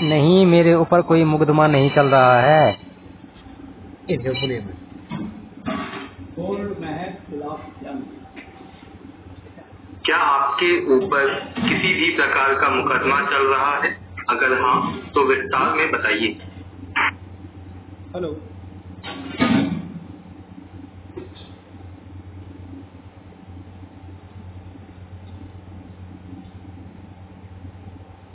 नहीं, मेरे ऊपर कोई मुकदमा नहीं चल रहा है। क्या आपके ऊपर किसी भी प्रकार का मुकदमा चल रहा है? अगर हाँ तो विस्तार में बताइए। हेलो।